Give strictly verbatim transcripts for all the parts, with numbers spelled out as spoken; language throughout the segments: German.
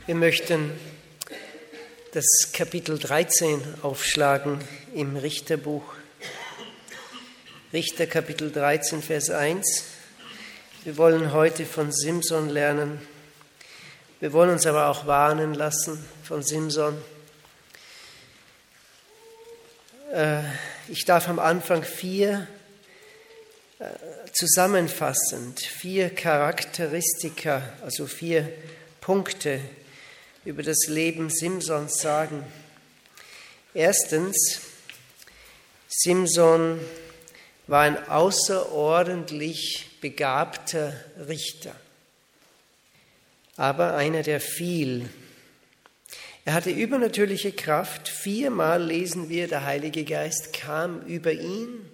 Wir möchten das Kapitel dreizehn aufschlagen im Richterbuch. Richter Kapitel dreizehn, Vers eins. Wir wollen heute von Simson lernen. Wir wollen uns aber auch warnen lassen von Simson. Ich darf am Anfang vier zusammenfassend, vier Charakteristika, also vier Punkte über das Leben Simsons sagen. Erstens, Simson war ein außerordentlich begabter Richter, aber einer, der fiel. Er hatte übernatürliche Kraft. Viermal lesen wir, der Heilige Geist kam über ihn.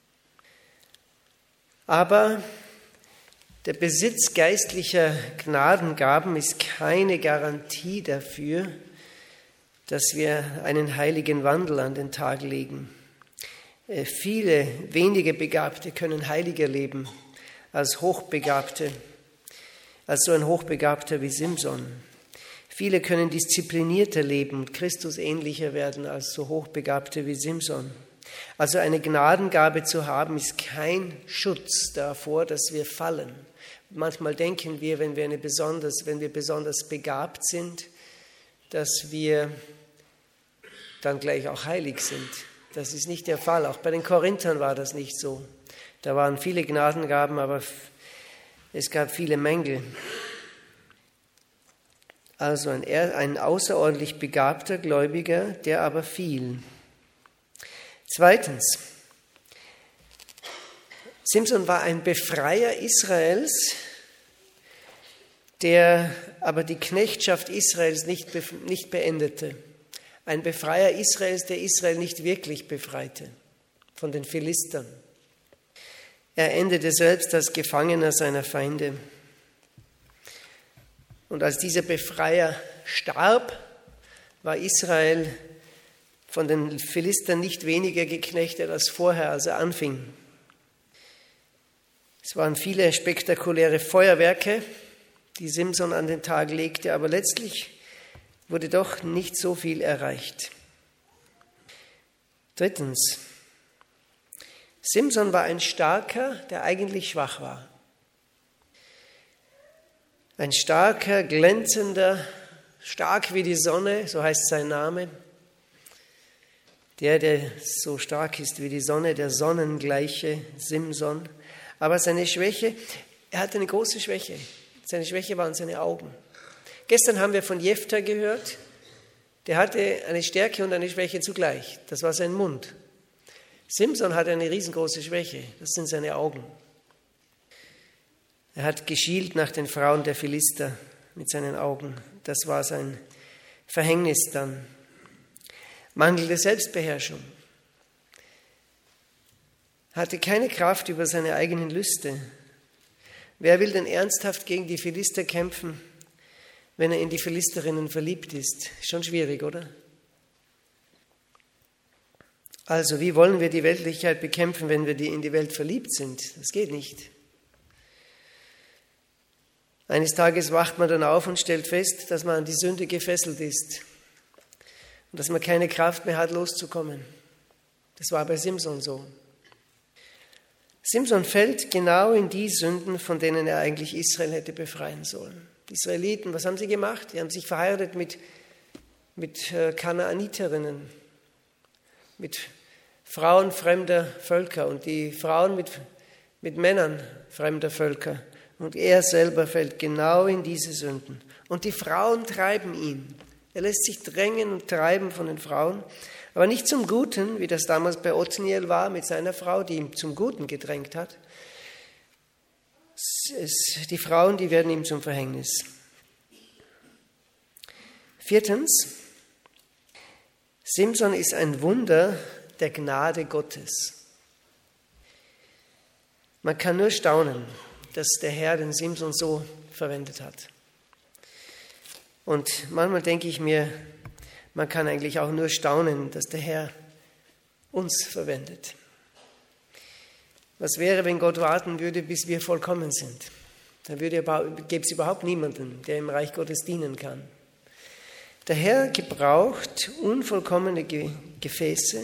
Aber der Besitz geistlicher Gnadengaben ist keine Garantie dafür, dass wir einen heiligen Wandel an den Tag legen. Viele wenige Begabte können heiliger leben als Hochbegabte, als so ein Hochbegabter wie Simson. Viele können disziplinierter leben und Christus ähnlicher werden als so Hochbegabte wie Simson. Also eine Gnadengabe zu haben, ist kein Schutz davor, dass wir fallen. Manchmal denken wir, wenn wir, eine besonders, wenn wir besonders begabt sind, dass wir dann gleich auch heilig sind. Das ist nicht der Fall. Auch bei den Korinthern war das nicht so. Da waren viele Gnadengaben, aber es gab viele Mängel. Also ein, ein außerordentlich begabter Gläubiger, der aber fiel. Zweitens, Simson war ein Befreier Israels, der aber die Knechtschaft Israels nicht, nicht beendete. Ein Befreier Israels, der Israel nicht wirklich befreite von den Philistern. Er endete selbst als Gefangener seiner Feinde. Und als dieser Befreier starb, war Israel von den Philistern nicht weniger geknechtet als vorher, als er anfing. Es waren viele spektakuläre Feuerwerke, die Simson an den Tag legte, aber letztlich wurde doch nicht so viel erreicht. Drittens, Simson war ein Starker, der eigentlich schwach war. Ein starker, glänzender, stark wie die Sonne, so heißt sein Name. Der, der so stark ist wie die Sonne, der sonnengleiche Simson. Aber seine Schwäche, er hatte eine große Schwäche. Seine Schwäche waren seine Augen. Gestern haben wir von Jephtha gehört, der hatte eine Stärke und eine Schwäche zugleich. Das war sein Mund. Simson hatte eine riesengroße Schwäche, das sind seine Augen. Er hat geschielt nach den Frauen der Philister mit seinen Augen. Das war sein Verhängnis dann. Mangelnde Selbstbeherrschung. Hatte keine Kraft über seine eigenen Lüste. Wer will denn ernsthaft gegen die Philister kämpfen, wenn er in die Philisterinnen verliebt ist? Schon schwierig, oder? Also, wie wollen wir die Weltlichkeit bekämpfen, wenn wir in die Welt verliebt sind? Das geht nicht. Eines Tages wacht man dann auf und stellt fest, dass man an die Sünde gefesselt ist und dass man keine Kraft mehr hat, loszukommen. Das war bei Simson so. Simson fällt genau in die Sünden, von denen er eigentlich Israel hätte befreien sollen. Die Israeliten, was haben sie gemacht? Die haben sich verheiratet mit, mit Kanaaniterinnen, mit Frauen fremder Völker und die Frauen mit, mit Männern fremder Völker. Und er selber fällt genau in diese Sünden. Und die Frauen treiben ihn. Er lässt sich drängen und treiben von den Frauen, aber nicht zum Guten, wie das damals bei Othniel war mit seiner Frau, die ihn zum Guten gedrängt hat. Es, die Frauen, die werden ihm zum Verhängnis. Viertens, Simson ist ein Wunder der Gnade Gottes. Man kann nur staunen, dass der Herr den Simson so verwendet hat. Und manchmal denke ich mir, man kann eigentlich auch nur staunen, dass der Herr uns verwendet. Was wäre, wenn Gott warten würde, bis wir vollkommen sind? Dann würde, gäbe es überhaupt niemanden, der im Reich Gottes dienen kann. Der Herr gebraucht unvollkommene Ge- Gefäße.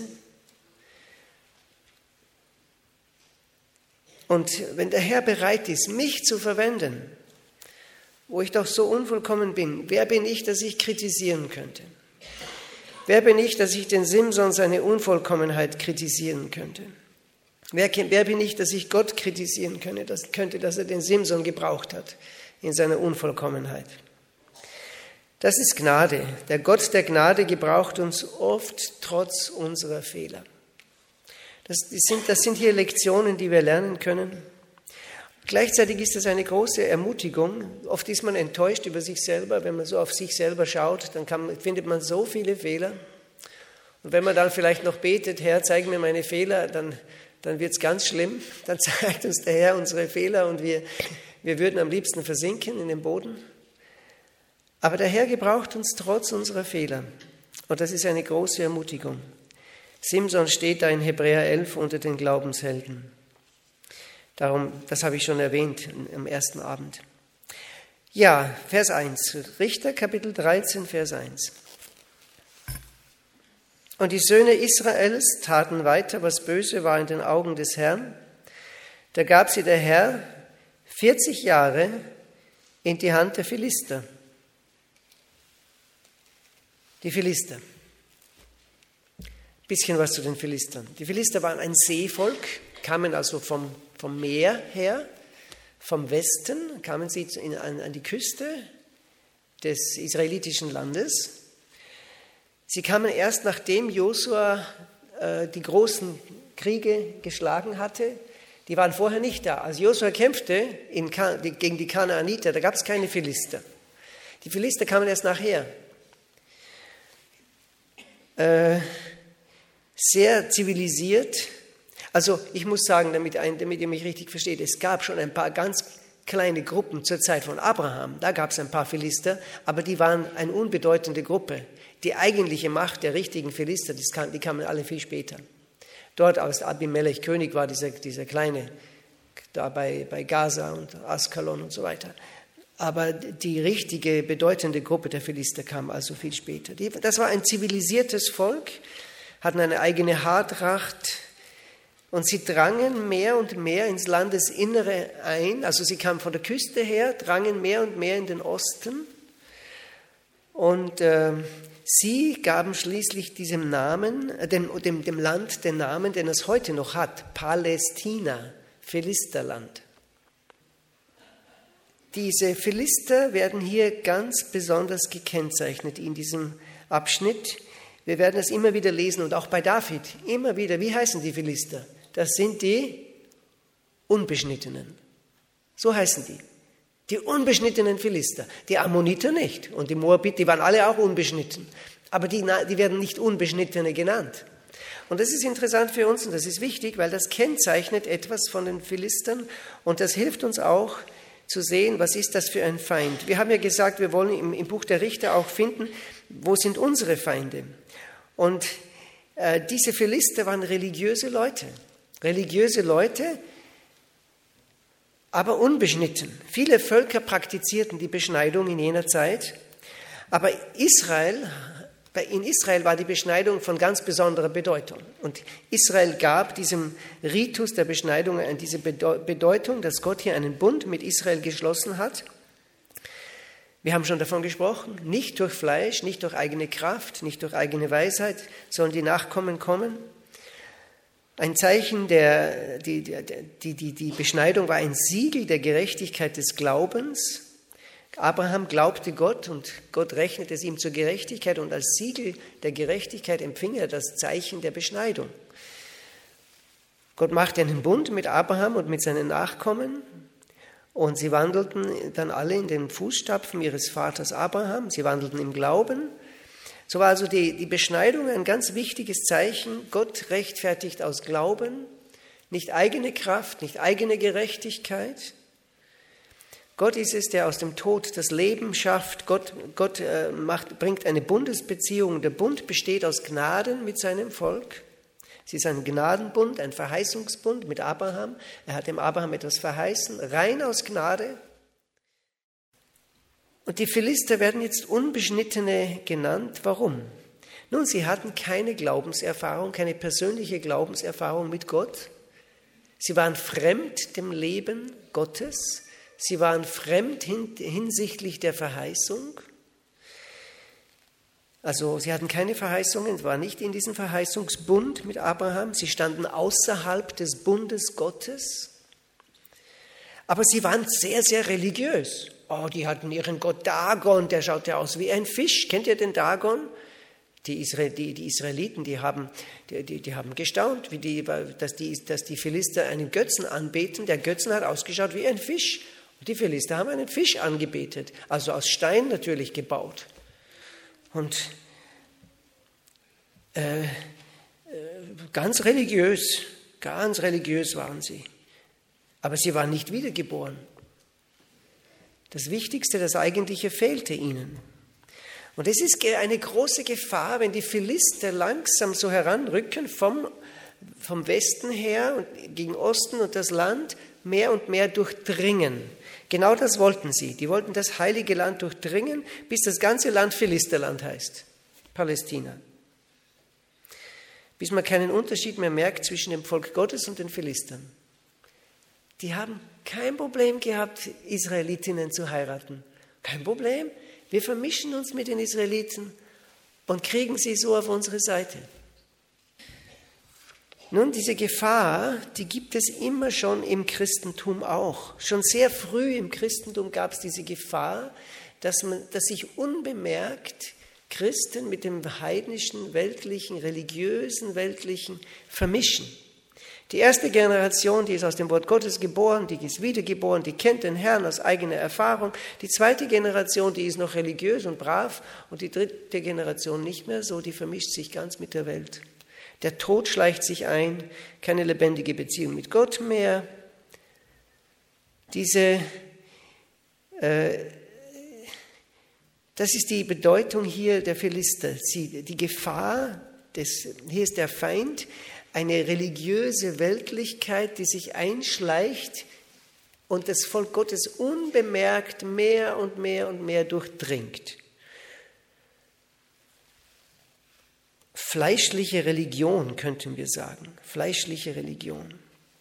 Und wenn der Herr bereit ist, mich zu verwenden, wo ich doch so unvollkommen bin, wer bin ich, dass ich kritisieren könnte? Wer bin ich, dass ich den Simson seine Unvollkommenheit kritisieren könnte? Wer, wer bin ich, dass ich Gott kritisieren könnte, dass, könnte, dass er den Simson gebraucht hat in seiner Unvollkommenheit? Das ist Gnade. Der Gott der Gnade gebraucht uns oft trotz unserer Fehler. Das, das, sind, das sind hier Lektionen, die wir lernen können. Gleichzeitig ist das eine große Ermutigung. Oft ist man enttäuscht über sich selber. Wenn man so auf sich selber schaut, dann kann, findet man so viele Fehler. Und wenn man dann vielleicht noch betet, Herr, zeig mir meine Fehler, dann, dann wird es ganz schlimm. Dann zeigt uns der Herr unsere Fehler und wir, wir würden am liebsten versinken in den Boden. Aber der Herr gebraucht uns trotz unserer Fehler. Und das ist eine große Ermutigung. Simson steht da in Hebräer elf unter den Glaubenshelden. Darum, das habe ich schon erwähnt am ersten Abend. Ja, Vers eins, Richter Kapitel dreizehn, Vers eins. Und die Söhne Israels taten weiter, was böse war in den Augen des Herrn. Da gab sie der Herr vierzig Jahre in die Hand der Philister. Die Philister. Ein bisschen was zu den Philistern. Die Philister waren ein Seevolk, kamen also vom, vom Meer her, vom Westen, kamen sie in, an, an die Küste des israelitischen Landes. Sie kamen erst, nachdem Josua äh, die großen Kriege geschlagen hatte. Die waren vorher nicht da. Als Josua kämpfte in, gegen die Kanaaniter, da gab es keine Philister. Die Philister kamen erst nachher. Äh, sehr zivilisiert. Also ich muss sagen, damit, damit ihr mich richtig versteht, es gab schon ein paar ganz kleine Gruppen zur Zeit von Abraham. Da gab es ein paar Philister, aber die waren eine unbedeutende Gruppe. Die eigentliche Macht der richtigen Philister, die, kam, die kamen alle viel später. Dort, als Abimelech König war, dieser, dieser kleine, da bei, bei Gaza und Askalon und so weiter. Aber die richtige, bedeutende Gruppe der Philister kam also viel später. Die, das war ein zivilisiertes Volk, hatten eine eigene Haartracht und sie drangen mehr und mehr ins Landesinnere ein. Also sie kamen von der Küste her, drangen mehr und mehr in den Osten. Und äh, sie gaben schließlich diesem Namen, äh, dem, dem, dem Land den Namen, den es heute noch hat, Palästina, Philisterland. Diese Philister werden hier ganz besonders gekennzeichnet in diesem Abschnitt. Wir werden es immer wieder lesen und auch bei David immer wieder. Wie heißen die Philister? Das sind die Unbeschnittenen. So heißen die. Die unbeschnittenen Philister. Die Ammoniter nicht und die Moabiter, die waren alle auch unbeschnitten. Aber die, die werden nicht Unbeschnittene genannt. Und das ist interessant für uns und das ist wichtig, weil das kennzeichnet etwas von den Philistern und das hilft uns auch, zu sehen, was ist das für ein Feind. Wir haben ja gesagt, wir wollen im, im Buch der Richter auch finden, wo sind unsere Feinde. Und äh, diese Philister waren religiöse Leute. Religiöse Leute, aber unbeschnitten. Viele Völker praktizierten die Beschneidung in jener Zeit. Aber Israel, in Israel war die Beschneidung von ganz besonderer Bedeutung. Und Israel gab diesem Ritus der Beschneidung diese Bedeutung, dass Gott hier einen Bund mit Israel geschlossen hat. Wir haben schon davon gesprochen, nicht durch Fleisch, nicht durch eigene Kraft, nicht durch eigene Weisheit, sollen die Nachkommen kommen. Ein Zeichen der, die, die, die, die Beschneidung war ein Siegel der Gerechtigkeit des Glaubens. Abraham glaubte Gott und Gott rechnete es ihm zur Gerechtigkeit und als Siegel der Gerechtigkeit empfing er das Zeichen der Beschneidung. Gott machte einen Bund mit Abraham und mit seinen Nachkommen und sie wandelten dann alle in den Fußstapfen ihres Vaters Abraham, sie wandelten im Glauben. So war also die, die Beschneidung ein ganz wichtiges Zeichen. Gott rechtfertigt aus Glauben, nicht eigene Kraft, nicht eigene Gerechtigkeit. Gott ist es, der aus dem Tod das Leben schafft. Gott, Gott äh, macht, bringt eine Bundesbeziehung. Der Bund besteht aus Gnaden mit seinem Volk. Es ist ein Gnadenbund, ein Verheißungsbund mit Abraham. Er hat dem Abraham etwas verheißen, rein aus Gnade. Und die Philister werden jetzt Unbeschnittene genannt. Warum? Nun, sie hatten keine Glaubenserfahrung, keine persönliche Glaubenserfahrung mit Gott. Sie waren fremd dem Leben Gottes. Sie waren fremd hinsichtlich der Verheißung. Also sie hatten keine Verheißungen, waren nicht in diesem Verheißungsbund mit Abraham. Sie standen außerhalb des Bundes Gottes. Aber sie waren sehr, sehr religiös. Oh, die hatten ihren Gott Dagon, der schaute aus wie ein Fisch. Kennt ihr den Dagon? Die, Israel, die, die Israeliten, die haben, die, die, die haben gestaunt, wie die, dass, die, dass die Philister einen Götzen anbeten. Der Götzen hat ausgeschaut wie ein Fisch. Und die Philister haben einen Fisch angebetet, also aus Stein natürlich gebaut. Und äh, äh, ganz religiös, ganz religiös waren sie. Aber sie waren nicht wiedergeboren. Das Wichtigste, das Eigentliche fehlte ihnen. Und es ist eine große Gefahr, wenn die Philister langsam so heranrücken vom, vom Westen her und gegen Osten und das Land mehr und mehr durchdringen. Genau das wollten sie. Die wollten das heilige Land durchdringen, bis das ganze Land Philisterland heißt, Palästina. Bis man keinen Unterschied mehr merkt zwischen dem Volk Gottes und den Philistern. Die haben kein Problem gehabt, Israelitinnen zu heiraten. Kein Problem. Wir vermischen uns mit den Israeliten und kriegen sie so auf unsere Seite. Nun, diese Gefahr, die gibt es immer schon im Christentum auch. Schon sehr früh im Christentum gab es diese Gefahr, dass, man, dass sich unbemerkt Christen mit dem heidnischen, weltlichen, religiösen, weltlichen vermischen. Die erste Generation, die ist aus dem Wort Gottes geboren, die ist wiedergeboren, die kennt den Herrn aus eigener Erfahrung. Die zweite Generation, die ist noch religiös und brav. Und die dritte Generation nicht mehr so, die vermischt sich ganz mit der Welt. Der Tod schleicht sich ein, keine lebendige Beziehung mit Gott mehr. Diese, äh, das ist die Bedeutung hier der Philister. Sie, die Gefahr, des, hier ist der Feind, eine religiöse Weltlichkeit, die sich einschleicht und das Volk Gottes unbemerkt mehr und mehr und mehr durchdringt. Fleischliche Religion, könnten wir sagen. Fleischliche Religion.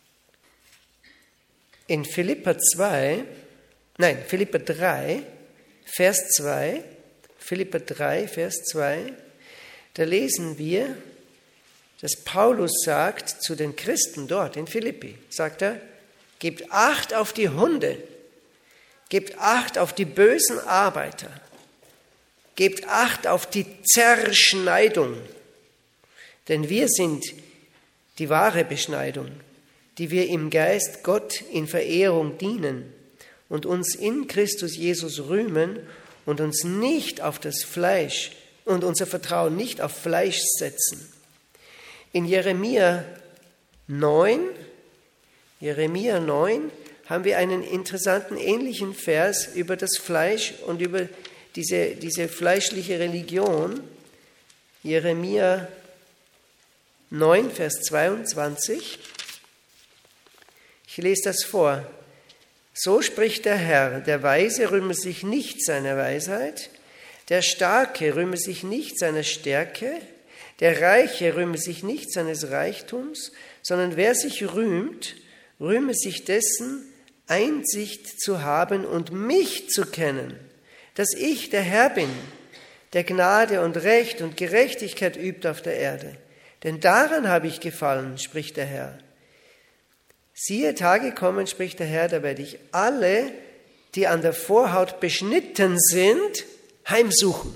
In Philipper zwei, nein, Philipper drei, Vers zwei, Philipper drei, Vers zwei, da lesen wir, dass Paulus sagt zu den Christen dort in Philippi, sagt er, gebt Acht auf die Hunde, gebt Acht auf die bösen Arbeiter, gebt Acht auf die Zerschneidung, denn wir sind die wahre Beschneidung, die wir im Geist Gott in Verehrung dienen und uns in Christus Jesus rühmen und uns nicht auf das Fleisch und unser Vertrauen nicht auf Fleisch setzen. In Jeremia neun, Jeremia neun haben wir einen interessanten ähnlichen Vers über das Fleisch und über diese, diese fleischliche Religion. Jeremia neun, Vers zweiundzwanzig. Ich lese das vor. So spricht der Herr, der Weise rühme sich nicht seiner Weisheit, der Starke rühme sich nicht seiner Stärke, der Reiche rühme sich nicht seines Reichtums, sondern wer sich rühmt, rühme sich dessen, Einsicht zu haben und mich zu kennen, dass ich der Herr bin, der Gnade und Recht und Gerechtigkeit übt auf der Erde. Denn daran habe ich gefallen, spricht der Herr. Siehe, Tage kommen, spricht der Herr, da werde ich alle, die an der Vorhaut beschnitten sind, heimsuchen.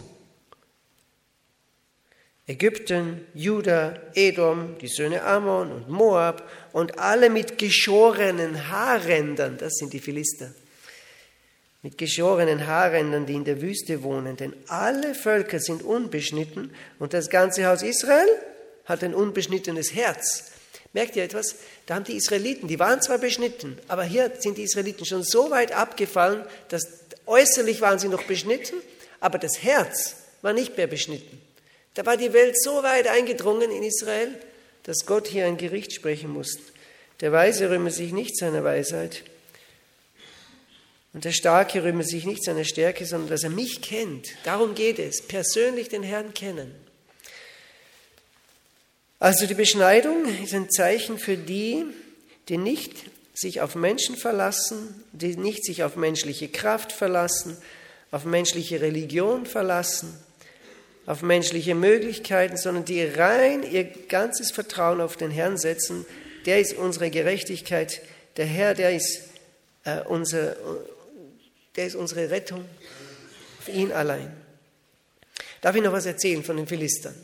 Ägypten, Juda, Edom, die Söhne Ammon und Moab und alle mit geschorenen Haarrändern, das sind die Philister, mit geschorenen Haarrändern, die in der Wüste wohnen, denn alle Völker sind unbeschnitten und das ganze Haus Israel hat ein unbeschnittenes Herz. Merkt ihr etwas? Da haben die Israeliten, die waren zwar beschnitten, aber hier sind die Israeliten schon so weit abgefallen, dass äußerlich waren sie noch beschnitten, aber das Herz war nicht mehr beschnitten. Da war die Welt so weit eingedrungen in Israel, dass Gott hier ein Gericht sprechen muss. Der Weise rühme sich nicht seiner Weisheit. Und der Starke rühmt sich nicht seiner Stärke, sondern dass er mich kennt. Darum geht es, persönlich den Herrn kennen. Also die Beschneidung ist ein Zeichen für die, die nicht sich auf Menschen verlassen, die nicht sich auf menschliche Kraft verlassen, auf menschliche Religion verlassen, auf menschliche Möglichkeiten, sondern die rein ihr ganzes Vertrauen auf den Herrn setzen. Der ist unsere Gerechtigkeit. Der Herr, der ist, äh, unser, der ist unsere Rettung. Auf ihn allein. Darf ich noch was erzählen von den Philistern?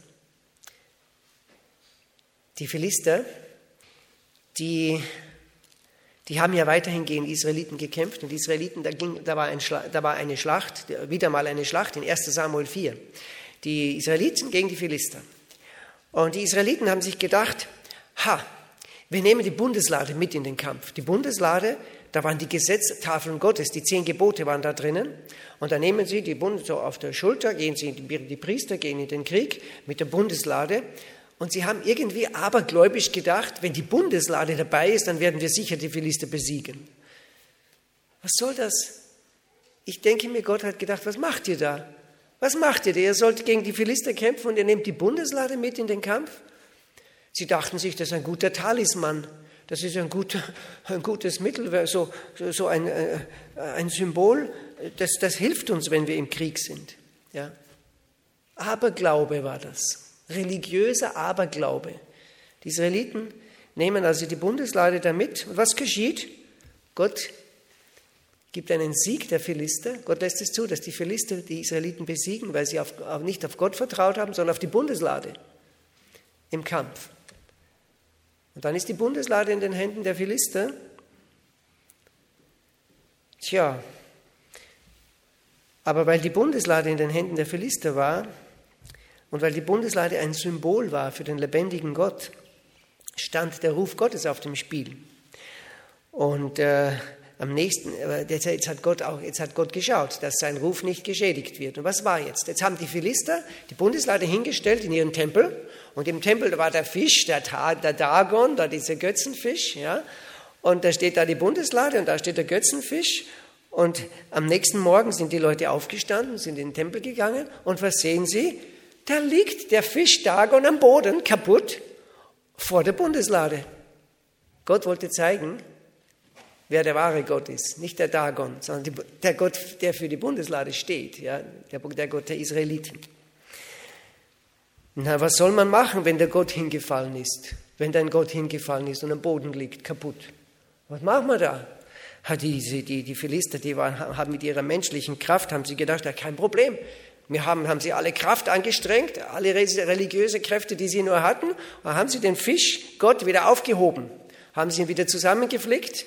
Die Philister, die, die haben ja weiterhin gegen die Israeliten gekämpft. Und die Israeliten, da, ging, da, war, ein Schla- da war eine Schlacht, wieder mal eine Schlacht in erster Samuel vier. Die Israeliten gegen die Philister. Und die Israeliten haben sich gedacht, ha, wir nehmen die Bundeslade mit in den Kampf. Die Bundeslade, da waren die Gesetztafeln Gottes, die zehn Gebote waren da drinnen. Und dann nehmen sie die Bundes so auf der Schulter, gehen sie, die, die Priester gehen in den Krieg mit der Bundeslade. Und sie haben irgendwie abergläubisch gedacht, wenn die Bundeslade dabei ist, dann werden wir sicher die Philister besiegen. Was soll das? Ich denke mir, Gott hat gedacht, was macht ihr da? Was macht ihr da? Ihr sollt gegen die Philister kämpfen und ihr nehmt die Bundeslade mit in den Kampf? Sie dachten sich, das ist ein guter Talisman. Das ist ein, guter, ein gutes Mittel, so, so ein, äh, ein Symbol. Das, das hilft uns, wenn wir im Krieg sind. Ja? Aberglaube war das. Religiöser Aberglaube. Die Israeliten nehmen also die Bundeslade da mit. Und was geschieht? Gott gibt einen Sieg der Philister. Gott lässt es zu, dass die Philister die Israeliten besiegen, weil sie auf, nicht auf Gott vertraut haben, sondern auf die Bundeslade im Kampf. Und dann ist die Bundeslade in den Händen der Philister. Tja, aber weil die Bundeslade in den Händen der Philister war und weil die Bundeslade ein Symbol war für den lebendigen Gott, stand der Ruf Gottes auf dem Spiel. Und äh, am nächsten, jetzt hat Gott auch, jetzt hat Gott geschaut, dass sein Ruf nicht geschädigt wird. Und was war jetzt? Jetzt haben die Philister die Bundeslade hingestellt in ihren Tempel. Und im Tempel, da war der Fisch, der, der Dagon, da dieser Götzenfisch, ja. Und da steht da die Bundeslade und da steht der Götzenfisch. Und am nächsten Morgen sind die Leute aufgestanden, sind in den Tempel gegangen. Und was sehen sie? Da liegt der Fisch Dagon am Boden, kaputt, vor der Bundeslade. Gott wollte zeigen, wer der wahre Gott ist. Nicht der Dagon, sondern die, der Gott, der für die Bundeslade steht, ja, der, der Gott der Israeliten. Na, was soll man machen, wenn der Gott hingefallen ist? Wenn dein Gott hingefallen ist und am Boden liegt, kaputt. Was machen wir da? Die, die, die Philister, die waren, haben mit ihrer menschlichen Kraft, haben sie gedacht, ja, kein Problem. Wir haben, haben sie alle Kraft angestrengt, alle religiöse Kräfte, die sie nur hatten, und haben sie den Fisch, Gott, wieder aufgehoben. Haben sie ihn wieder zusammengeflickt.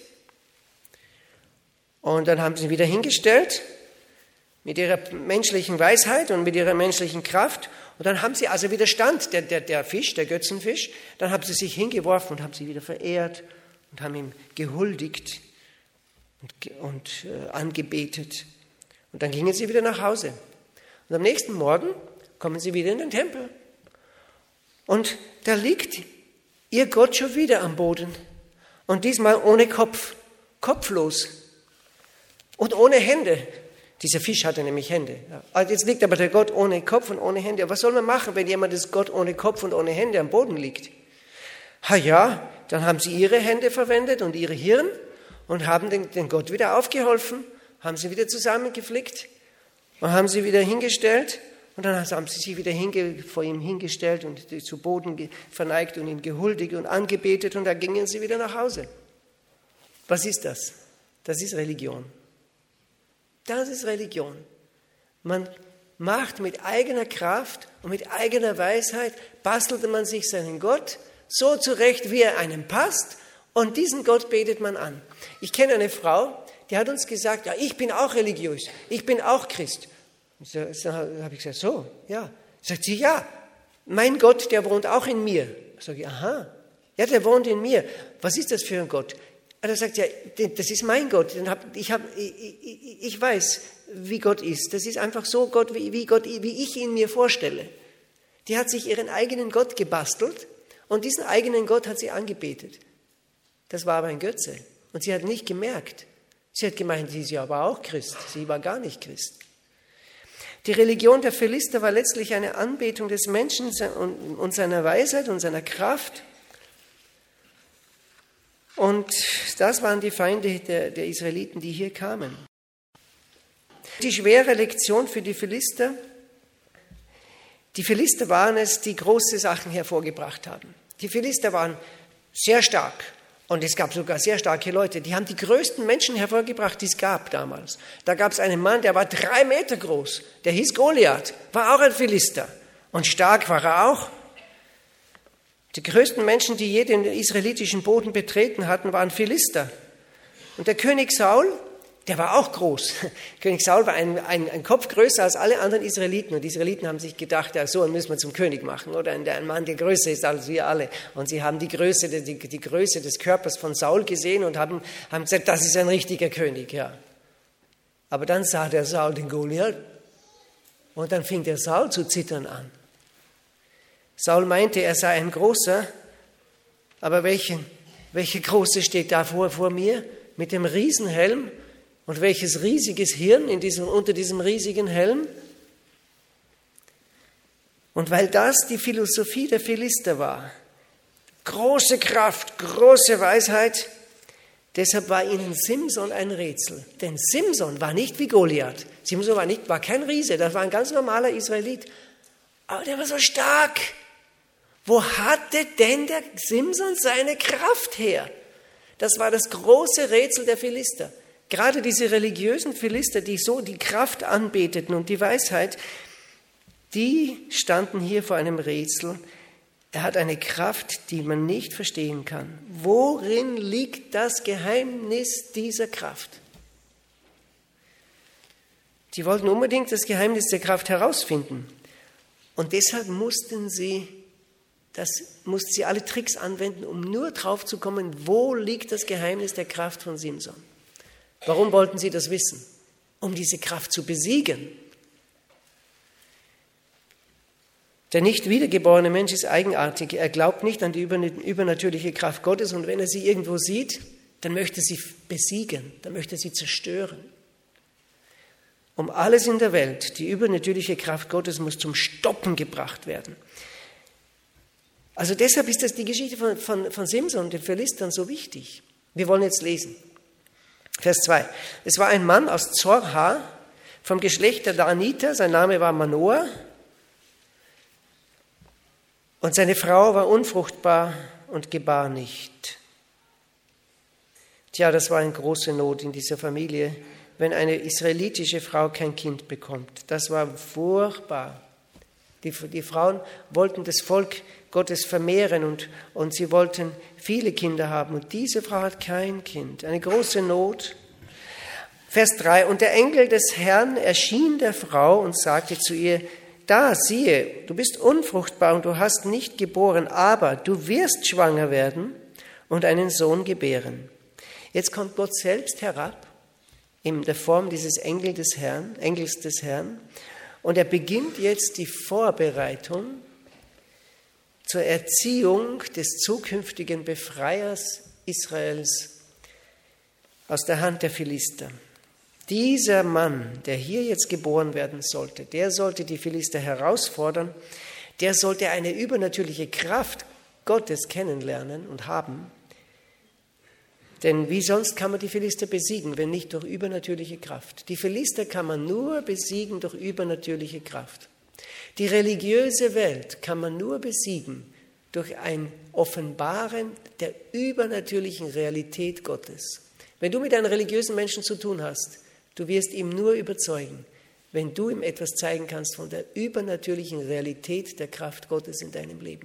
Und dann haben sie ihn wieder hingestellt mit ihrer menschlichen Weisheit und mit ihrer menschlichen Kraft. Und dann haben sie also widerstand, der, der, der Fisch, der Götzenfisch. Dann haben sie sich hingeworfen und haben sie wieder verehrt und haben ihm gehuldigt und, und äh, angebetet. Und dann gingen sie wieder nach Hause. Und am nächsten Morgen kommen sie wieder in den Tempel. Und da liegt ihr Gott schon wieder am Boden. Und diesmal ohne Kopf, kopflos. Und ohne Hände. Dieser Fisch hatte nämlich Hände. Also jetzt liegt aber der Gott ohne Kopf und ohne Hände. Was soll man machen, wenn jemand das Gott ohne Kopf und ohne Hände am Boden liegt? Ha ja, dann haben sie ihre Hände verwendet und ihre Hirn und haben den, den Gott wieder aufgeholfen, haben sie wieder zusammengeflickt und haben sie wieder hingestellt. Und dann haben sie sich wieder hinge, vor ihm hingestellt und zu Boden verneigt und ihn gehuldigt und angebetet. Und dann gingen sie wieder nach Hause. Was ist das? Das ist Religion. Das ist Religion. Man macht mit eigener Kraft und mit eigener Weisheit, bastelte man sich seinen Gott so zurecht, wie er einem passt, und diesen Gott betet man an. Ich kenne eine Frau, die hat uns gesagt, ja, ich bin auch religiös, ich bin auch Christ. So, so habe ich gesagt, so, ja. Sagt sie, ja, mein Gott, der wohnt auch in mir. Sag ich, aha, ja, der wohnt in mir. Was ist das für ein Gott? Er sagt, ja, das ist mein Gott. Ich, hab, ich, ich, ich weiß, wie Gott ist. Das ist einfach so Gott, wie, wie, Gott, wie ich ihn mir vorstelle. Die hat sich ihren eigenen Gott gebastelt und diesen eigenen Gott hat sie angebetet. Das war aber ein Götze. Und sie hat nicht gemerkt, Sie hat gemeint, sie ist ja aber auch Christ. Sie war gar nicht Christ. Die Religion der Philister war letztlich eine Anbetung des Menschen und seiner Weisheit und seiner Kraft. Und das waren die Feinde der, der Israeliten, die hier kamen. Die schwere Lektion für die Philister: Die Philister waren es, die große Sachen hervorgebracht haben. Die Philister waren sehr stark. Und es gab sogar sehr starke Leute, die haben die größten Menschen hervorgebracht, die es gab damals. Da gab es einen Mann, der war drei Meter groß, der hieß Goliath, war auch ein Philister. Und stark war er auch. Die größten Menschen, die je den israelitischen Boden betreten hatten, waren Philister. Und der König Saul, der war auch groß. König Saul war ein, ein, ein Kopf größer als alle anderen Israeliten. Und die Israeliten haben sich gedacht, ja, so einen müssen wir zum König machen. Oder ein Mann, der größer ist als wir alle. Und sie haben die Größe, die, die Größe des Körpers von Saul gesehen und haben, haben gesagt, das ist ein richtiger König. Ja. Aber dann sah der Saul den Goliath. Und dann fing der Saul zu zittern an. Saul meinte, er sei ein Großer. Aber welchen, welche Große steht da vor, vor mir? Mit dem Riesenhelm? Und welches riesiges Hirn in diesem, unter diesem riesigen Helm? Und weil das die Philosophie der Philister war, große Kraft, große Weisheit, deshalb war ihnen Simson ein Rätsel. Denn Simson war nicht wie Goliath. Simson war, nicht, war kein Riese, das war ein ganz normaler Israelit. Aber der war so stark. Wo hatte denn der Simson seine Kraft her? Das war das große Rätsel der Philister. Gerade diese religiösen Philister, die so die Kraft anbeteten und die Weisheit, die standen hier vor einem Rätsel. Er hat eine Kraft, die man nicht verstehen kann. Worin liegt das Geheimnis dieser Kraft? Die wollten unbedingt das Geheimnis der Kraft herausfinden. Und deshalb mussten sie, das, mussten sie alle Tricks anwenden, um nur drauf zu kommen, wo liegt das Geheimnis der Kraft von Simson. Warum wollten sie das wissen? Um diese Kraft zu besiegen. Der nicht wiedergeborene Mensch ist eigenartig. Er glaubt nicht an die übernatürliche Kraft Gottes und wenn er sie irgendwo sieht, dann möchte er sie besiegen, dann möchte er sie zerstören. Um alles in der Welt, die übernatürliche Kraft Gottes muss zum Stoppen gebracht werden. Also deshalb ist das die Geschichte von, von, von Simson und den Philistern so wichtig. Wir wollen jetzt lesen. Vers zwei. Es war ein Mann aus Zorha, vom Geschlecht der Daniter, sein Name war Manoah, und seine Frau war unfruchtbar und gebar nicht. Tja, das war eine große Not in dieser Familie, wenn eine israelitische Frau kein Kind bekommt. Das war furchtbar. Die, die Frauen wollten das Volk Gottes vermehren und, und sie wollten viele Kinder haben. Und diese Frau hat kein Kind. Eine große Not. Vers drei. Und der Engel des Herrn erschien der Frau und sagte zu ihr, da, siehe, du bist unfruchtbar und du hast nicht geboren, aber du wirst schwanger werden und einen Sohn gebären. Jetzt kommt Gott selbst herab in der Form dieses Engel des Herrn, Engels des Herrn. Und er beginnt jetzt die Vorbereitung zur Erziehung des zukünftigen Befreiers Israels aus der Hand der Philister. Dieser Mann, der hier jetzt geboren werden sollte, der sollte die Philister herausfordern, der sollte eine übernatürliche Kraft Gottes kennenlernen und haben. Denn wie sonst kann man die Philister besiegen, wenn nicht durch übernatürliche Kraft? Die Philister kann man nur besiegen durch übernatürliche Kraft. Die religiöse Welt kann man nur besiegen durch ein Offenbaren der übernatürlichen Realität Gottes. Wenn du mit einem religiösen Menschen zu tun hast, du wirst ihm nur überzeugen, wenn du ihm etwas zeigen kannst von der übernatürlichen Realität der Kraft Gottes in deinem Leben.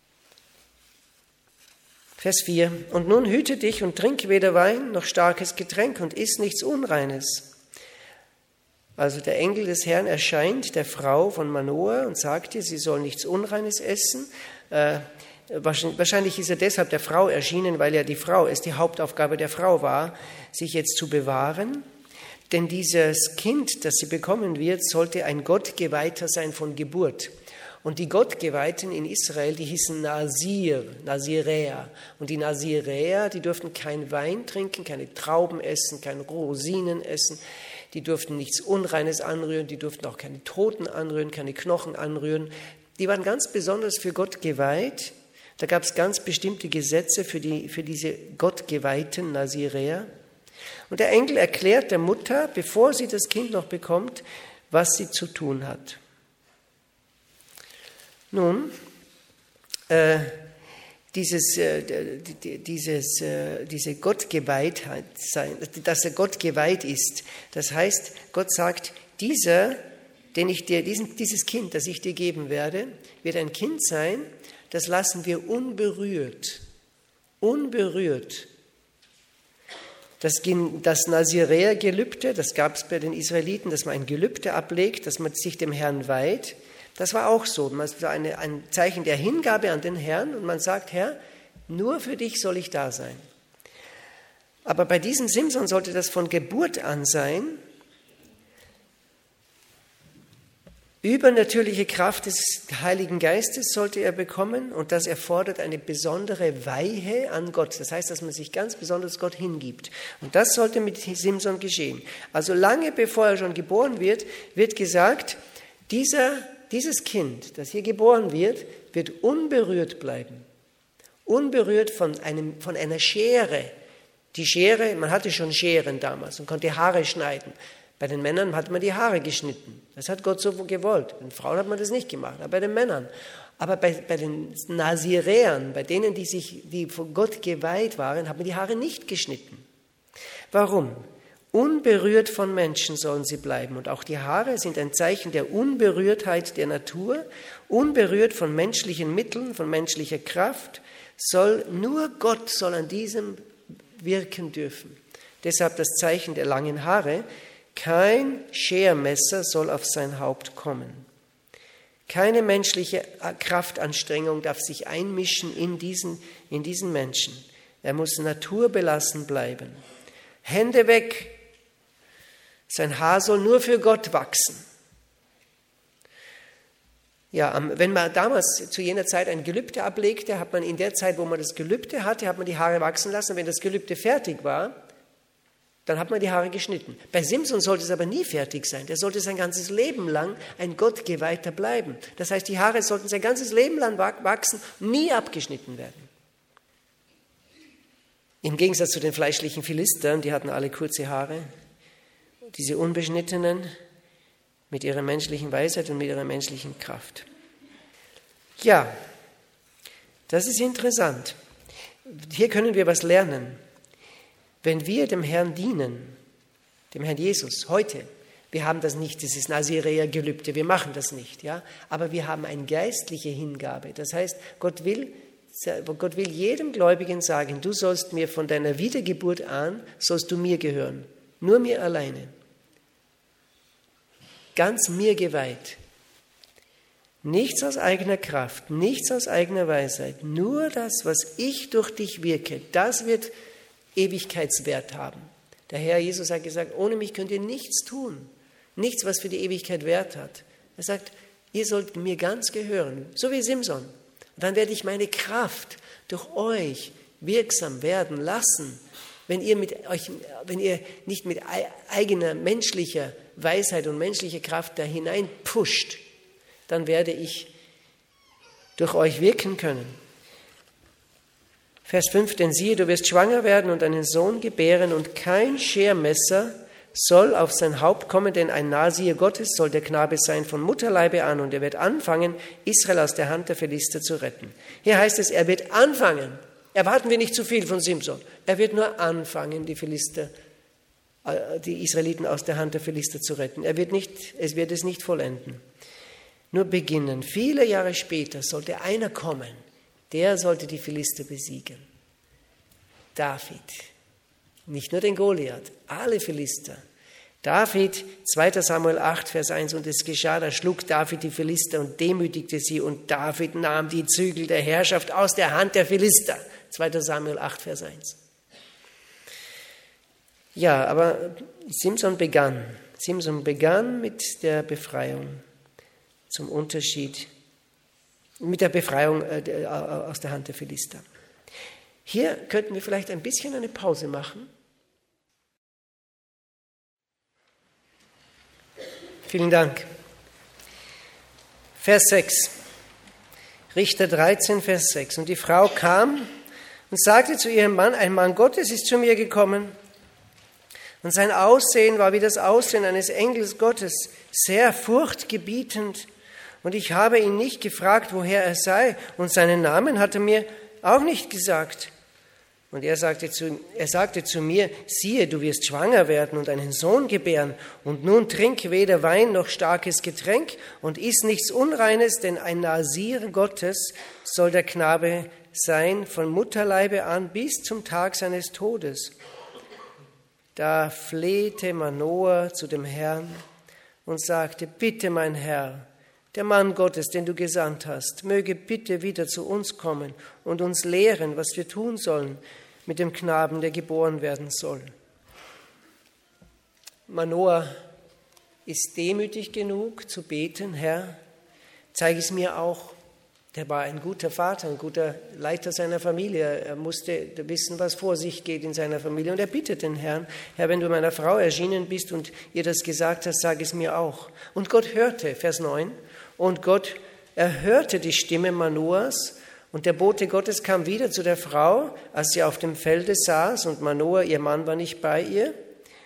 Vers vier. Und nun hüte dich und trink weder Wein noch starkes Getränk und iss nichts Unreines. Also der Engel des Herrn erscheint der Frau von Manoah und sagt ihr, sie soll nichts Unreines essen. Äh, wahrscheinlich ist er deshalb der Frau erschienen, weil ja die Frau, es die Hauptaufgabe der Frau war, sich jetzt zu bewahren. Denn dieses Kind, das sie bekommen wird, sollte ein Gottgeweihter sein von Geburt. Und die Gottgeweihten in Israel, die hießen Nasir, Naziräer. Und die Naziräer, die durften keinen Wein trinken, keine Trauben essen, keine Rosinen essen. Die durften nichts Unreines anrühren, die durften auch keine Toten anrühren, keine Knochen anrühren. Die waren ganz besonders für Gott geweiht. Da gab es ganz bestimmte Gesetze für, die, für diese gottgeweihten Naziräer. Und der Engel erklärt der Mutter, bevor sie das Kind noch bekommt, was sie zu tun hat. Nun, äh, dieses, äh, dieses, äh, diese Gottgeweihtheit sein, dass er Gott geweiht ist, das heißt, Gott sagt, dieser, den ich dir, diesen, dieses Kind, das ich dir geben werde, wird ein Kind sein, das lassen wir unberührt, unberührt. Das, das Naziräer-Gelübde, das gab es bei den Israeliten, dass man ein Gelübde ablegt, dass man sich dem Herrn weiht. Das war auch so. Das war eine, ein Zeichen der Hingabe an den Herrn und man sagt, Herr, nur für dich soll ich da sein. Aber bei diesem Simson sollte das von Geburt an sein. Übernatürliche Kraft des Heiligen Geistes sollte er bekommen und das erfordert eine besondere Weihe an Gott. Das heißt, dass man sich ganz besonders Gott hingibt. Und das sollte mit Simson geschehen. Also lange bevor er schon geboren wird, wird gesagt, dieser, dieses Kind, das hier geboren wird, wird unberührt bleiben. Unberührt von, einem, von einer Schere. Die Schere, man hatte schon Scheren damals und konnte Haare schneiden. Bei den Männern hat man die Haare geschnitten. Das hat Gott so gewollt. Bei den Frauen hat man das nicht gemacht, aber bei den Männern. Aber bei, bei den Naziräern, bei denen, die, sich, die von Gott geweiht waren, hat man die Haare nicht geschnitten. Warum? Unberührt von Menschen sollen sie bleiben. Und auch die Haare sind ein Zeichen der Unberührtheit der Natur. Unberührt von menschlichen Mitteln, von menschlicher Kraft. Soll, nur Gott soll an diesem wirken dürfen. Deshalb das Zeichen der langen Haare. Kein Schermesser soll auf sein Haupt kommen. Keine menschliche Kraftanstrengung darf sich einmischen in diesen, in diesen Menschen. Er muss naturbelassen bleiben. Hände weg. Sein Haar soll nur für Gott wachsen. Ja, wenn man damals zu jener Zeit ein Gelübde ablegte, hat man in der Zeit, wo man das Gelübde hatte, hat man die Haare wachsen lassen. Wenn das Gelübde fertig war, dann hat man die Haare geschnitten. Bei Simson sollte es aber nie fertig sein. Der sollte sein ganzes Leben lang ein Gottgeweihter bleiben. Das heißt, die Haare sollten sein ganzes Leben lang wachsen, nie abgeschnitten werden. Im Gegensatz zu den fleischlichen Philistern, die hatten alle kurze Haare. Diese Unbeschnittenen mit ihrer menschlichen Weisheit und mit ihrer menschlichen Kraft. Ja, das ist interessant. Hier können wir was lernen. Wenn wir dem Herrn dienen, dem Herrn Jesus, heute, wir haben das nicht, das ist Naziräer-Gelübde, wir machen das nicht, ja, aber wir haben eine geistliche Hingabe. Das heißt, Gott will, Gott will jedem Gläubigen sagen, du sollst mir von deiner Wiedergeburt an, sollst du mir gehören, nur mir alleine, ganz mir geweiht. Nichts aus eigener Kraft, nichts aus eigener Weisheit, nur das, was ich durch dich wirke, das wird Ewigkeitswert haben. Der Herr Jesus hat gesagt, ohne mich könnt ihr nichts tun. Nichts, was für die Ewigkeit Wert hat. Er sagt, ihr sollt mir ganz gehören, so wie Simson. Und dann werde ich meine Kraft durch euch wirksam werden lassen. Wenn ihr, mit euch, wenn ihr nicht mit eigener menschlicher Weisheit und menschlicher Kraft da hinein pusht, dann werde ich durch euch wirken können. Vers fünf, denn siehe, du wirst schwanger werden und einen Sohn gebären und kein Schermesser soll auf sein Haupt kommen, denn ein Nahsieher Gottes soll der Knabe sein von Mutterleibe an und er wird anfangen, Israel aus der Hand der Philister zu retten. Hier heißt es, er wird anfangen. Erwarten wir nicht zu viel von Simson. Er wird nur anfangen, die Philister, die Israeliten aus der Hand der Philister zu retten. Er wird nicht, es wird es nicht vollenden. Nur beginnen. Viele Jahre später sollte einer kommen, der sollte die Philister besiegen. David. Nicht nur den Goliath, alle Philister. David, zweiter Samuel acht, Vers eins, und es geschah, da schlug David die Philister und demütigte sie und David nahm die Zügel der Herrschaft aus der Hand der Philister. zweiter Samuel acht, Vers eins. Ja, aber Simson begann. Simson begann mit der Befreiung zum Unterschied mit der Befreiung aus der Hand der Philister. Hier könnten wir vielleicht ein bisschen eine Pause machen. Vielen Dank. Vers sechs. Richter dreizehn, Vers sechs. Und die Frau kam und sagte zu ihrem Mann, ein Mann Gottes ist zu mir gekommen. Und sein Aussehen war wie das Aussehen eines Engels Gottes, sehr furchtgebietend. Und ich habe ihn nicht gefragt, woher er sei. Und seinen Namen hat er mir auch nicht gesagt. Und er sagte, zu, er sagte zu mir, siehe, du wirst schwanger werden und einen Sohn gebären. Und nun trink weder Wein noch starkes Getränk und iss nichts Unreines, denn ein Nasir Gottes soll der Knabe sein, von Mutterleibe an bis zum Tag seines Todes. Da flehte Manoah zu dem Herrn und sagte, bitte, mein Herr, der Mann Gottes, den du gesandt hast, möge bitte wieder zu uns kommen und uns lehren, was wir tun sollen mit dem Knaben, der geboren werden soll. Manoah ist demütig genug zu beten, Herr, zeige es mir auch. Der war ein guter Vater, ein guter Leiter seiner Familie. Er musste wissen, was vor sich geht in seiner Familie. Und er bittet den Herrn, Herr, wenn du meiner Frau erschienen bist und ihr das gesagt hast, sag es mir auch. Und Gott hörte, Vers neun, und Gott erhörte die Stimme Manoahs. Und der Bote Gottes kam wieder zu der Frau, als sie auf dem Felde saß und Manoah, ihr Mann, war nicht bei ihr.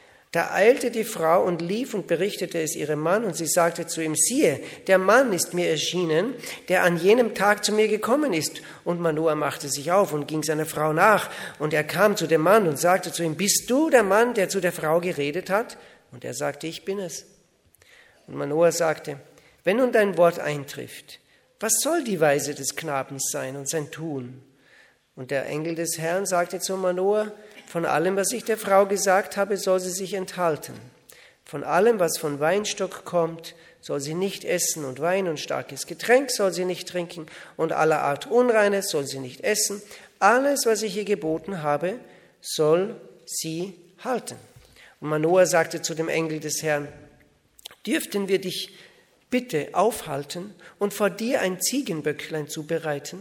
Da eilte die Frau und lief und berichtete es ihrem Mann und sie sagte zu ihm, siehe, der Mann ist mir erschienen, der an jenem Tag zu mir gekommen ist. Und Manoah machte sich auf und ging seiner Frau nach und er kam zu dem Mann und sagte zu ihm, bist du der Mann, der zu der Frau geredet hat? Und er sagte, ich bin es. Und Manoah sagte, wenn nun dein Wort eintrifft, was soll die Weise des Knabens sein und sein Tun? Und der Engel des Herrn sagte zu Manoah, von allem, was ich der Frau gesagt habe, soll sie sich enthalten. Von allem, was von Weinstock kommt, soll sie nicht essen und Wein und starkes Getränk soll sie nicht trinken und aller Art Unreines soll sie nicht essen. Alles, was ich ihr geboten habe, soll sie halten. Und Manoah sagte zu dem Engel des Herrn, dürften wir dich bitte aufhalten und vor dir ein Ziegenböcklein zubereiten?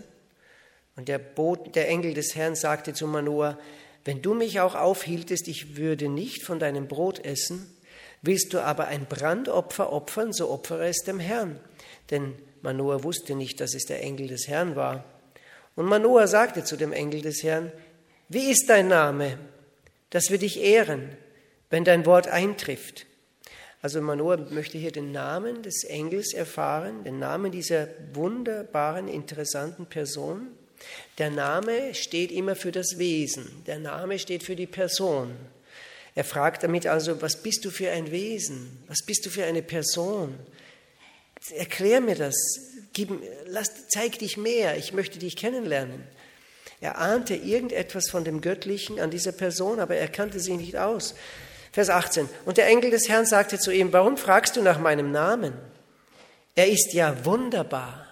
Und der, Bote, der Engel des Herrn sagte zu Manoah, wenn du mich auch aufhieltest, ich würde nicht von deinem Brot essen, willst du aber ein Brandopfer opfern, so opfere es dem Herrn. Denn Manoah wusste nicht, dass es der Engel des Herrn war. Und Manoah sagte zu dem Engel des Herrn, wie ist dein Name, dass wir dich ehren, wenn dein Wort eintrifft? Also Manoah möchte hier den Namen des Engels erfahren, den Namen dieser wunderbaren, interessanten Person. Der Name steht immer für das Wesen, der Name steht für die Person. Er fragt damit also, was bist du für ein Wesen? Was bist du für eine Person? Erklär mir das, gib, lass, zeig dich mehr, ich möchte dich kennenlernen. Er ahnte irgendetwas von dem Göttlichen an dieser Person, aber er kannte sie nicht aus. Vers achtzehn. Und der Engel des Herrn sagte zu ihm, warum fragst du nach meinem Namen? Er ist ja wunderbar.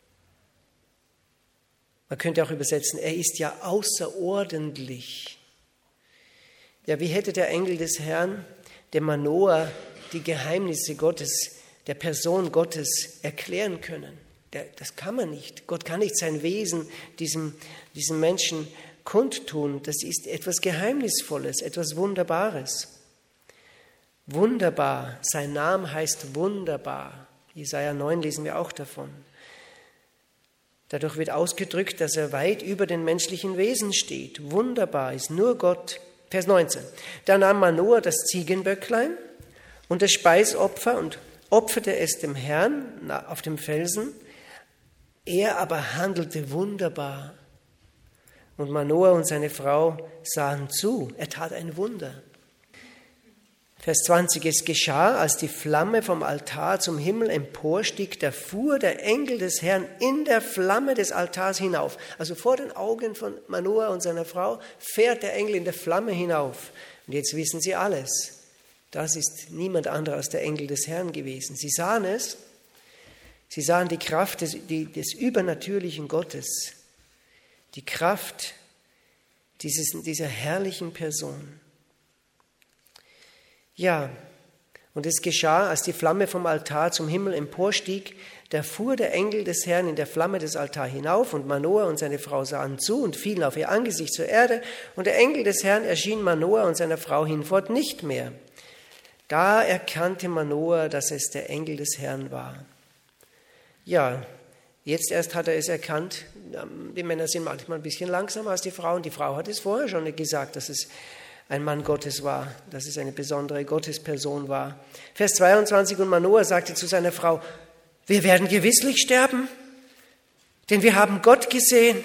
Man könnte auch übersetzen, er ist ja außerordentlich. Ja, wie hätte der Engel des Herrn dem Manoah die Geheimnisse Gottes, der Person Gottes erklären können? Das kann man nicht. Gott kann nicht sein Wesen diesem, diesem Menschen kundtun. Das ist etwas Geheimnisvolles, etwas Wunderbares. Wunderbar, sein Name heißt wunderbar. Jesaja neun lesen wir auch davon. Dadurch wird ausgedrückt, dass er weit über den menschlichen Wesen steht. Wunderbar ist nur Gott. Vers neunzehn. Da nahm Manoah das Ziegenböcklein und das Speisopfer und opferte es dem Herrn auf dem Felsen. Er aber handelte wunderbar. Und Manoah und seine Frau sahen zu. Er tat ein Wunder. Vers zwanzig, es geschah, als die Flamme vom Altar zum Himmel emporstieg, da fuhr der Engel des Herrn in der Flamme des Altars hinauf. Also vor den Augen von Manoah und seiner Frau fährt der Engel in der Flamme hinauf. Und jetzt wissen sie alles. Das ist niemand anderer als der Engel des Herrn gewesen. Sie sahen es. Sie sahen die Kraft des, die, des übernatürlichen Gottes. Die Kraft dieses, dieser herrlichen Person. Ja, Und es geschah, als die Flamme vom Altar zum Himmel emporstieg, da fuhr der Engel des Herrn in der Flamme des Altars hinauf, und Manoah und seine Frau sahen zu und fielen auf ihr Angesicht zur Erde, und der Engel des Herrn erschien Manoah und seiner Frau hinfort nicht mehr. Da erkannte Manoah, dass es der Engel des Herrn war. Ja, jetzt erst hat er es erkannt. Die Männer sind manchmal ein bisschen langsamer als die Frauen. Die Frau hat es vorher schon gesagt, dass es ein Mann Gottes war, dass es eine besondere Gottesperson war. Vers zweiundzwanzig, und Manoah sagte zu seiner Frau, wir werden gewisslich sterben, denn wir haben Gott gesehen.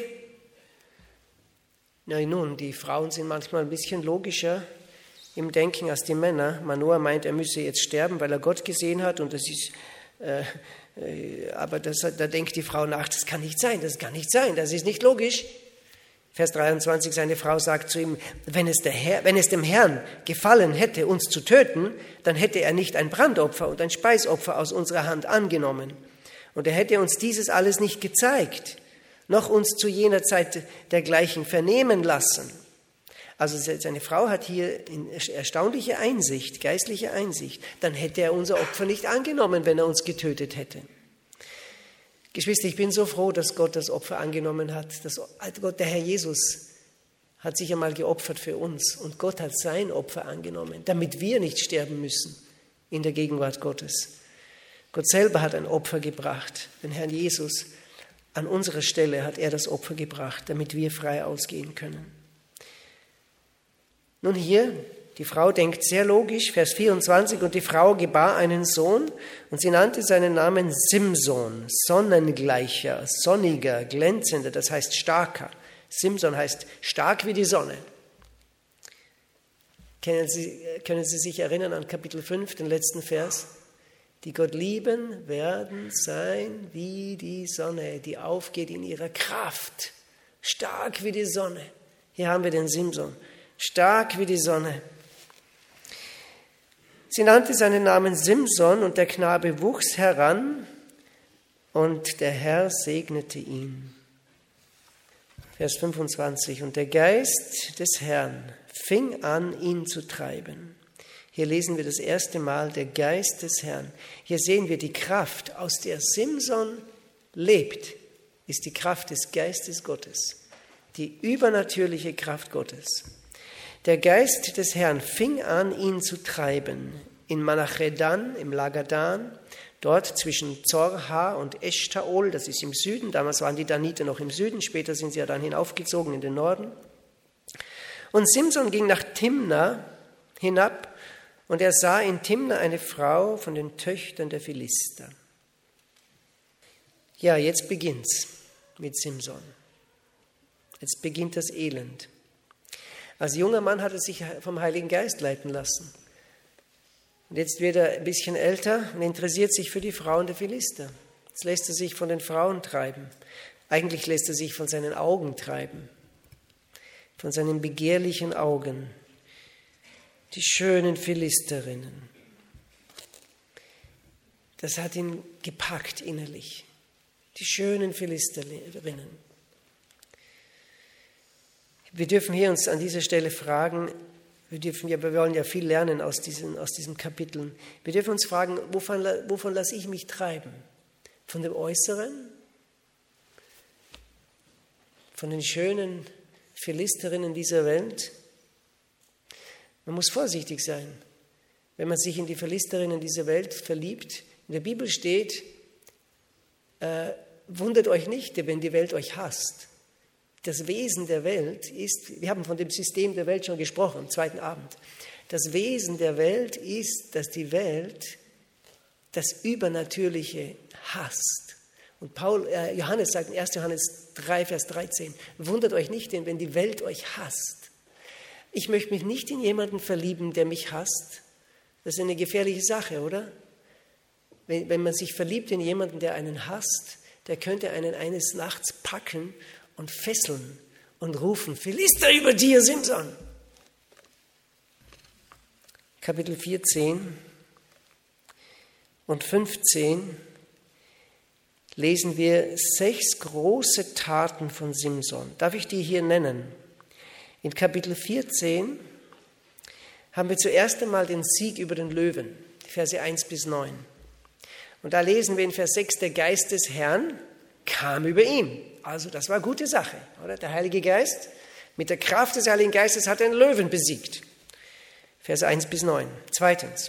Na nun, die Frauen sind manchmal ein bisschen logischer im Denken als die Männer. Manoah meint, er müsse jetzt sterben, weil er Gott gesehen hat, und das ist, äh, äh, aber das, da denkt die Frau nach, das kann nicht sein, das kann nicht sein, das ist nicht logisch. Vers dreiundzwanzig, seine Frau sagt zu ihm, wenn es, der Herr, wenn es dem Herrn gefallen hätte, uns zu töten, dann hätte er nicht ein Brandopfer und ein Speisopfer aus unserer Hand angenommen. Und er hätte uns dieses alles nicht gezeigt, noch uns zu jener Zeit dergleichen vernehmen lassen. Also seine Frau hat hier erstaunliche Einsicht, geistliche Einsicht. Dann hätte er unser Opfer nicht angenommen, wenn er uns getötet hätte. Geschwister, ich bin so froh, dass Gott das Opfer angenommen hat. Dass Gott, der Herr Jesus, hat sich einmal geopfert für uns. Und Gott hat sein Opfer angenommen, damit wir nicht sterben müssen in der Gegenwart Gottes. Gott selber hat ein Opfer gebracht, den Herrn Jesus. An unserer Stelle hat er das Opfer gebracht, damit wir frei ausgehen können. Nun hier, die Frau denkt sehr logisch, Vers vierundzwanzig, und die Frau gebar einen Sohn, und sie nannte seinen Namen Simson, sonnengleicher, sonniger, glänzender, das heißt starker. Simson heißt stark wie die Sonne. Können Sie, können Sie sich erinnern an Kapitel fünf, den letzten Vers? Die Gott lieben, werden sein wie die Sonne, die aufgeht in ihrer Kraft, stark wie die Sonne. Hier haben wir den Simson, stark wie die Sonne. Sie nannte seinen Namen Simson, und der Knabe wuchs heran, und der Herr segnete ihn. Vers fünfundzwanzig, und der Geist des Herrn fing an, ihn zu treiben. Hier lesen wir das erste Mal, der Geist des Herrn. Hier sehen wir die Kraft, aus der Simson lebt, ist die Kraft des Geistes Gottes, die übernatürliche Kraft Gottes. Der Geist des Herrn fing an, ihn zu treiben. In Manachedan, im Lager Dan, dort zwischen Zorha und Eshtaol, das ist im Süden. Damals waren die Daniter noch im Süden, später sind sie ja dann hinaufgezogen in den Norden. Und Simson ging nach Timna hinab, und er sah in Timna eine Frau von den Töchtern der Philister. Ja, jetzt beginnt's mit Simson. Jetzt beginnt das Elend. Als junger Mann hat er sich vom Heiligen Geist leiten lassen. Und jetzt wird er ein bisschen älter und interessiert sich für die Frauen der Philister. Jetzt lässt er sich von den Frauen treiben. Eigentlich lässt er sich von seinen Augen treiben, von seinen begehrlichen Augen. Die schönen Philisterinnen. Das hat ihn gepackt innerlich. Die schönen Philisterinnen. Wir dürfen hier uns an dieser Stelle fragen, wir dürfen ja, wir wollen ja viel lernen aus diesen, aus diesen Kapiteln. Wir dürfen uns fragen, wovon, wovon lasse ich mich treiben? Von dem Äußeren? Von den schönen Philisterinnen dieser Welt? Man muss vorsichtig sein, wenn man sich in die Philisterinnen dieser Welt verliebt. In der Bibel steht, äh, wundert euch nicht, wenn die Welt euch hasst. Das Wesen der Welt ist, wir haben von dem System der Welt schon gesprochen am zweiten Abend, das Wesen der Welt ist, dass die Welt das Übernatürliche hasst. Und Paul, äh, Johannes sagt in erster Johannes drei, Vers dreizehn, wundert euch nicht, denn wenn die Welt euch hasst. Ich möchte mich nicht in jemanden verlieben, der mich hasst. Das ist eine gefährliche Sache, oder? Wenn, wenn man sich verliebt in jemanden, der einen hasst, der könnte einen eines Nachts packen und fesseln und rufen, Philister über dir, Simson. Kapitel vierzehn und fünfzehn lesen wir sechs große Taten von Simson. Darf ich die hier nennen? In Kapitel vierzehn haben wir zuerst einmal den Sieg über den Löwen. Verse eins bis neun. Und da lesen wir in Vers sechs, der Geist des Herrn kam über ihn. Also das war eine gute Sache, oder? Der Heilige Geist, mit der Kraft des Heiligen Geistes hat er einen Löwen besiegt. Vers eins bis neun. Zweitens,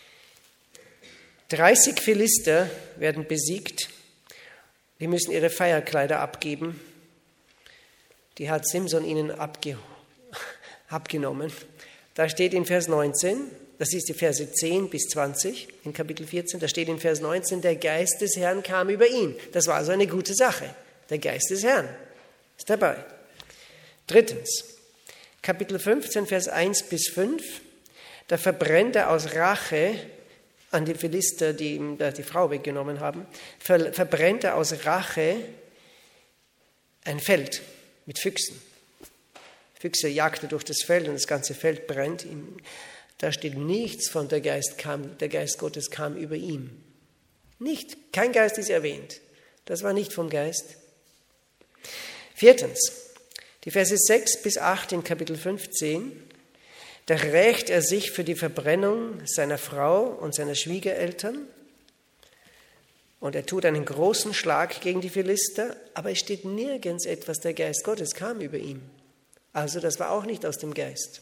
dreißig Philister werden besiegt. Die müssen ihre Feierkleider abgeben. Die hat Simson ihnen abge- abgenommen. Da steht in Vers neunzehn, das ist die Verse zehn bis zwanzig in Kapitel vierzehn, da steht in Vers neunzehn, der Geist des Herrn kam über ihn. Das war also eine gute Sache. Der Geist des Herrn ist dabei. Drittens, Kapitel fünfzehn, Vers eins bis fünf, da verbrennt er aus Rache an die Philister, die ihm die Frau weggenommen haben, ver, verbrennt er aus Rache ein Feld mit Füchsen. Füchse jagte durch das Feld und das ganze Feld brennt. Da steht nichts von der Geist kam, der Geist Gottes kam über ihm. Nicht, kein Geist ist erwähnt. Das war nicht vom Geist. Viertens, die Verse sechs bis acht in Kapitel fünfzehn, da rächt er sich für die Verbrennung seiner Frau und seiner Schwiegereltern und er tut einen großen Schlag gegen die Philister, aber es steht nirgends etwas, der Geist Gottes kam über ihn. Also das war auch nicht aus dem Geist.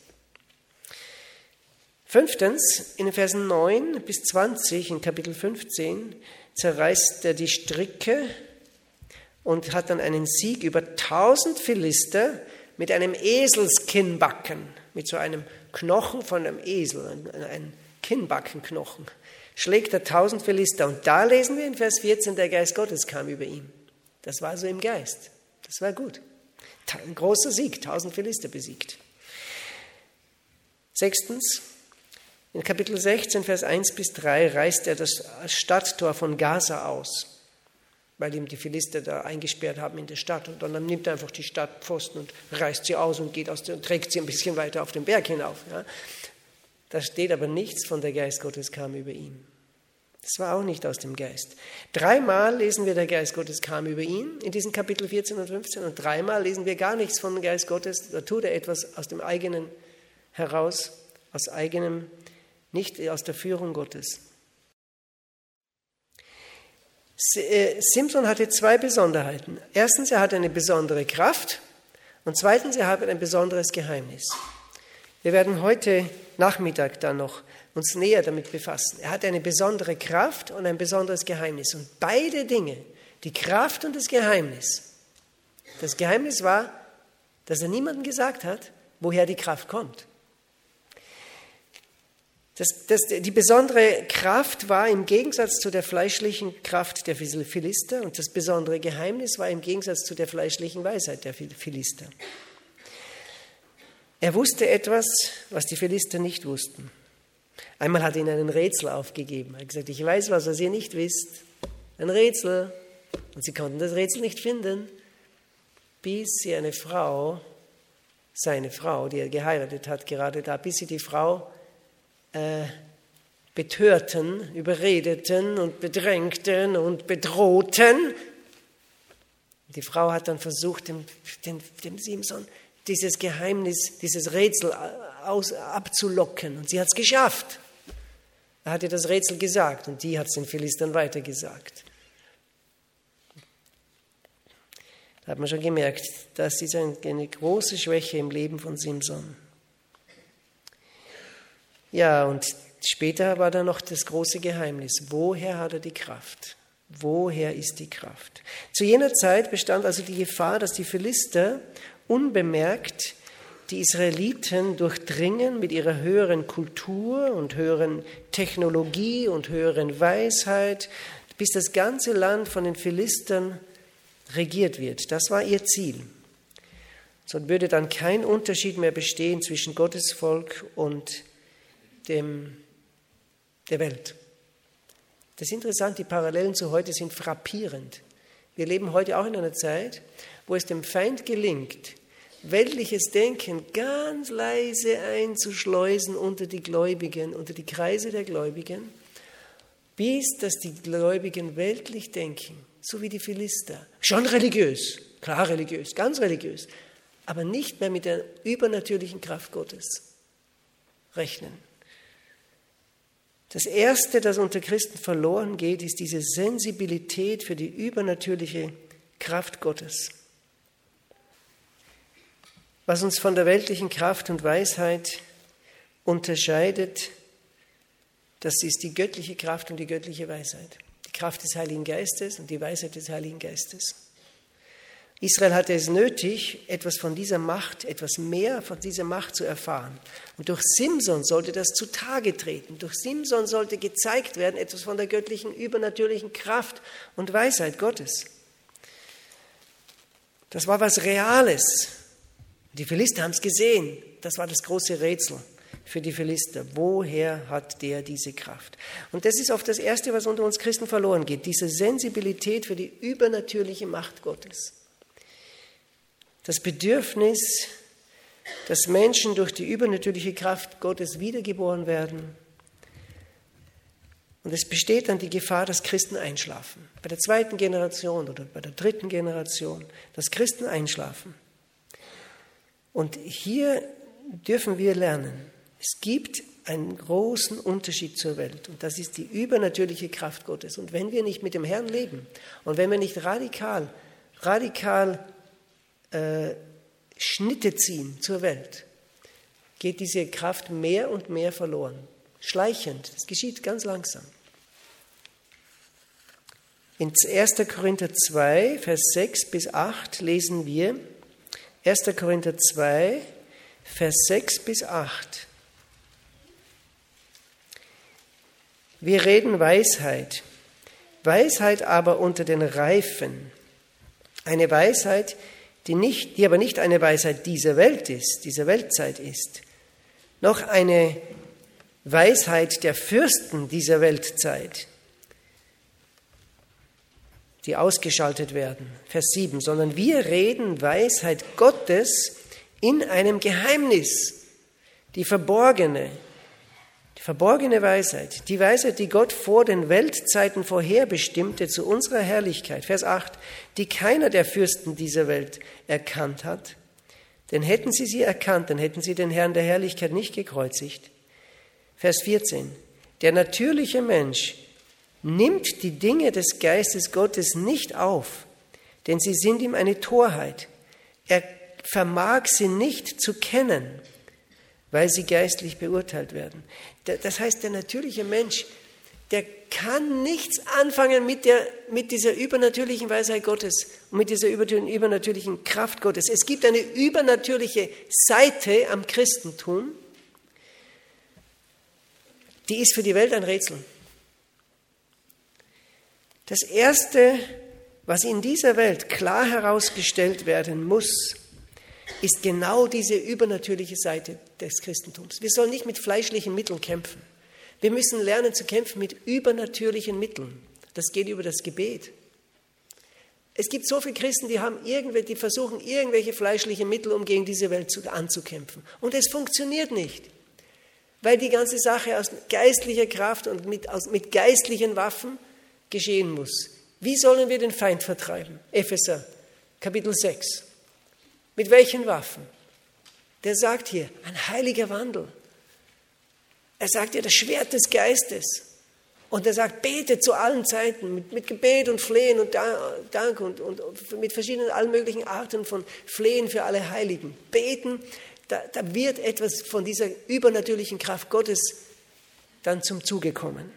Fünftens, in den Versen neun bis zwanzig in Kapitel fünfzehn zerreißt er die Stricke und hat dann einen Sieg über tausend Philister mit einem Eselskinnbacken, mit so einem Knochen von einem Esel, ein Kinnbackenknochen, schlägt er tausend Philister. Und da lesen wir in Vers vierzehn, der Geist Gottes kam über ihn. Das war so im Geist. Das war gut. Ein großer Sieg, tausend Philister besiegt. Sechstens, in Kapitel sechzehn, Vers eins bis drei reißt er das Stadttor von Gaza aus, weil ihm die Philister da eingesperrt haben in der Stadt. Und dann nimmt er einfach die Stadtpfosten und reißt sie aus und geht aus der, und trägt sie ein bisschen weiter auf den Berg hinauf. Ja. Da steht aber nichts von der Geist Gottes kam über ihn. Das war auch nicht aus dem Geist. Dreimal lesen wir, der Geist Gottes kam über ihn, in diesen Kapitel vierzehn und fünfzehn. Und dreimal lesen wir gar nichts vom Geist Gottes. Da tut er etwas aus dem eigenen heraus, aus eigenem, nicht aus der Führung Gottes. Simson hatte zwei Besonderheiten. Erstens, er hatte eine besondere Kraft und zweitens, er hatte ein besonderes Geheimnis. Wir werden heute Nachmittag dann noch uns näher damit befassen. Er hatte eine besondere Kraft und ein besonderes Geheimnis. Und beide Dinge, die Kraft und das Geheimnis, das Geheimnis war, dass er niemandem gesagt hat, woher die Kraft kommt. Das, das, die besondere Kraft war im Gegensatz zu der fleischlichen Kraft der Philister und das besondere Geheimnis war im Gegensatz zu der fleischlichen Weisheit der Philister. Er wusste etwas, was die Philister nicht wussten. Einmal hat er ihnen ein Rätsel aufgegeben. Er hat gesagt, ich weiß was, was ihr nicht wisst. Ein Rätsel. Und sie konnten das Rätsel nicht finden, bis sie eine Frau, seine Frau, die er geheiratet hat, gerade da, bis sie die Frau äh, betörten, überredeten und bedrängten und bedrohten. Die Frau hat dann versucht, dem, dem, dem Simson dieses Geheimnis, dieses Rätsel aus, abzulocken. Und sie hat es geschafft. Er hat ihr das Rätsel gesagt und die hat es den Philistern weitergesagt. Da hat man schon gemerkt, das ist eine große Schwäche im Leben von Simson. Ja, und später war da noch das große Geheimnis. Woher hat er die Kraft? Woher ist die Kraft? Zu jener Zeit bestand also die Gefahr, dass die Philister unbemerkt die Israeliten durchdringen mit ihrer höheren Kultur und höheren Technologie und höheren Weisheit, bis das ganze Land von den Philistern regiert wird. Das war ihr Ziel. So würde dann kein Unterschied mehr bestehen zwischen Gottes Volk und dem, der Welt. Das ist interessant, die Parallelen zu heute sind frappierend. Wir leben heute auch in einer Zeit, wo es dem Feind gelingt, weltliches Denken ganz leise einzuschleusen unter die Gläubigen, unter die Kreise der Gläubigen, bis dass die Gläubigen weltlich denken, so wie die Philister. Schon religiös, klar religiös, ganz religiös, aber nicht mehr mit der übernatürlichen Kraft Gottes rechnen. Das Erste, das unter Christen verloren geht, ist diese Sensibilität für die übernatürliche Kraft Gottes. Was uns von der weltlichen Kraft und Weisheit unterscheidet, das ist die göttliche Kraft und die göttliche Weisheit. Die Kraft des Heiligen Geistes und die Weisheit des Heiligen Geistes. Israel hatte es nötig, etwas von dieser Macht, etwas mehr von dieser Macht zu erfahren. Und durch Simson sollte das zutage treten. Durch Simson sollte gezeigt werden, etwas von der göttlichen, übernatürlichen Kraft und Weisheit Gottes. Das war was Reales. Die Philister haben es gesehen. Das war das große Rätsel für die Philister. Woher hat der diese Kraft? Und das ist oft das Erste, was unter uns Christen verloren geht. Diese Sensibilität für die übernatürliche Macht Gottes. Das Bedürfnis, dass Menschen durch die übernatürliche Kraft Gottes wiedergeboren werden. Und es besteht dann die Gefahr, dass Christen einschlafen. Bei der zweiten Generation oder bei der dritten Generation, dass Christen einschlafen. Und hier dürfen wir lernen, es gibt einen großen Unterschied zur Welt. Und das ist die übernatürliche Kraft Gottes. Und wenn wir nicht mit dem Herrn leben und wenn wir nicht radikal, radikal Äh, Schnitte ziehen zur Welt, geht diese Kraft mehr und mehr verloren. Schleichend, das geschieht ganz langsam. In erster Korinther zwei, Vers sechs bis acht lesen wir, erster Korinther zwei, Vers sechs bis acht. Wir reden Weisheit, Weisheit aber unter den Reifen, eine Weisheit, Die, nicht, die aber nicht eine Weisheit dieser Welt ist, dieser Weltzeit ist, noch eine Weisheit der Fürsten dieser Weltzeit, die ausgeschaltet werden. Vers sieben, sondern wir reden Weisheit Gottes in einem Geheimnis, die verborgene, die verborgene Weisheit, die Weisheit, die Gott vor den Weltzeiten vorherbestimmte zu unserer Herrlichkeit. Vers acht, die keiner der Fürsten dieser Welt erkannt hat. Denn hätten sie sie erkannt, dann hätten sie den Herrn der Herrlichkeit nicht gekreuzigt. Vers vierzehn, der natürliche Mensch nimmt die Dinge des Geistes Gottes nicht auf, denn sie sind ihm eine Torheit. Er vermag sie nicht zu kennen, weil sie geistlich beurteilt werden. Das heißt, der natürliche Mensch, der kann nichts anfangen mit, der, mit dieser übernatürlichen Weisheit Gottes und mit dieser übernatürlichen Kraft Gottes. Es gibt eine übernatürliche Seite am Christentum, die ist für die Welt ein Rätsel. Das Erste, was in dieser Welt klar herausgestellt werden muss, ist genau diese übernatürliche Seite des Christentums. Wir sollen nicht mit fleischlichen Mitteln kämpfen. Wir müssen lernen zu kämpfen mit übernatürlichen Mitteln. Das geht über das Gebet. Es gibt so viele Christen, die, haben irgendwelche, die versuchen, irgendwelche fleischlichen Mittel, um gegen diese Welt zu, anzukämpfen. Und es funktioniert nicht, weil die ganze Sache aus geistlicher Kraft und mit, aus, mit geistlichen Waffen geschehen muss. Wie sollen wir den Feind vertreiben? Epheser, Kapitel sechs. Mit welchen Waffen? Der sagt hier, ein heiliger Wandel. Er sagt ja, das Schwert des Geistes. Und er sagt, betet zu allen Zeiten, mit, mit Gebet und Flehen und Dank und, und, und mit verschiedenen, allen möglichen Arten von Flehen für alle Heiligen. Beten, da, da wird etwas von dieser übernatürlichen Kraft Gottes dann zum Zuge kommen.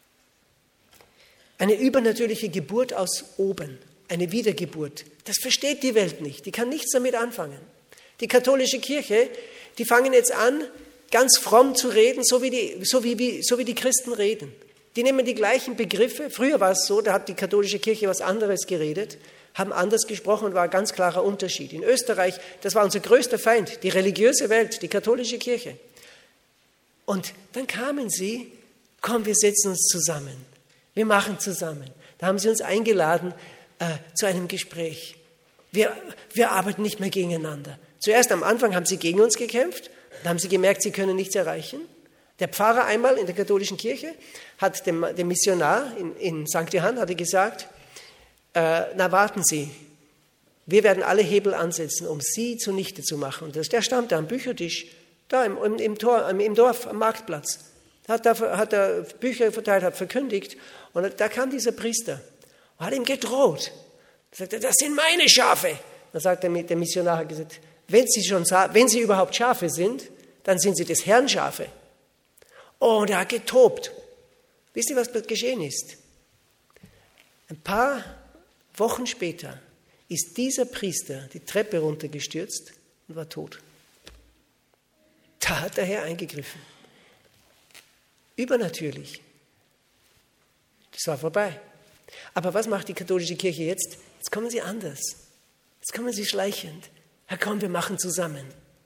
Eine übernatürliche Geburt aus oben. Eine Wiedergeburt. Das versteht die Welt nicht. Die kann nichts damit anfangen. Die katholische Kirche, die fangen jetzt an, ganz fromm zu reden, so wie die, so wie, wie, so wie die Christen reden. Die nehmen die gleichen Begriffe. Früher war es so, da hat die katholische Kirche was anderes geredet, haben anders gesprochen und war ein ganz klarer Unterschied. In Österreich, das war unser größter Feind, die religiöse Welt, die katholische Kirche. Und dann kamen sie, komm, wir setzen uns zusammen. Wir machen zusammen. Da haben sie uns eingeladen, Äh, zu einem Gespräch. Wir, wir arbeiten nicht mehr gegeneinander. Zuerst am Anfang haben sie gegen uns gekämpft, dann haben sie gemerkt, sie können nichts erreichen. Der Pfarrer einmal in der katholischen Kirche hat dem, dem Missionar in, in Sankt Johann hatte gesagt, äh, na warten Sie, wir werden alle Hebel ansetzen, um Sie zunichte zu machen. Und das, der stand da am Büchertisch, da im, im, im, Tor, im Dorf, am Marktplatz. Hat da, hat da Bücher verteilt, hat verkündigt. Und da kam dieser Priester und hat ihm gedroht. Er sagte, das sind meine Schafe. Dann sagt der, der Missionar, hat gesagt, wenn sie, schon, wenn sie überhaupt Schafe sind, dann sind sie des Herrn Schafe. Oh, und er hat getobt. Wisst ihr, was geschehen ist? Ein paar Wochen später ist dieser Priester die Treppe runtergestürzt und war tot. Da hat der Herr eingegriffen. Übernatürlich. Das war vorbei. Aber was macht die katholische Kirche jetzt? Jetzt kommen sie anders. Jetzt kommen sie schleichend. Herr, komm, wir machen zusammen.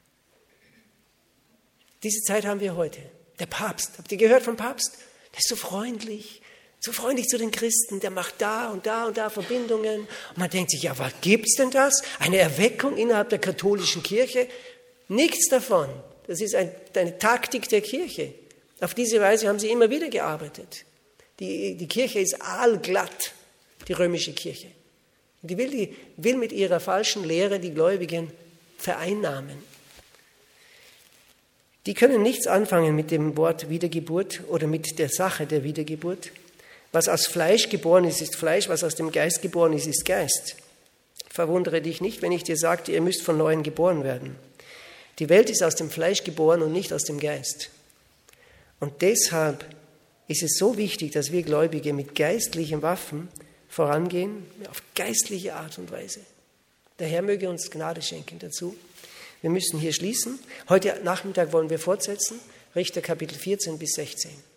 Diese Zeit haben wir heute. Der Papst, habt ihr gehört vom Papst? Der ist so freundlich, so freundlich zu den Christen. Der macht da und da und da Verbindungen. Und man denkt sich, ja, was gibt's denn das? Eine Erweckung innerhalb der katholischen Kirche? Nichts davon. Das ist ein, eine Taktik der Kirche. Auf diese Weise haben sie immer wieder gearbeitet. Die, die Kirche ist aalglatt, die römische Kirche. Die will, die will mit ihrer falschen Lehre die Gläubigen vereinnahmen. Die können nichts anfangen mit dem Wort Wiedergeburt oder mit der Sache der Wiedergeburt. Was aus Fleisch geboren ist, ist Fleisch, was aus dem Geist geboren ist, ist Geist. Verwundere dich nicht, wenn ich dir sagte, ihr müsst von Neuem geboren werden. Die Welt ist aus dem Fleisch geboren und nicht aus dem Geist. Und deshalb ist es so wichtig, dass wir Gläubige mit geistlichen Waffen vorangehen, auf geistliche Art und Weise. Der Herr möge uns Gnade schenken dazu. Wir müssen hier schließen. Heute Nachmittag wollen wir fortsetzen, Richter Kapitel vierzehn bis sechzehn.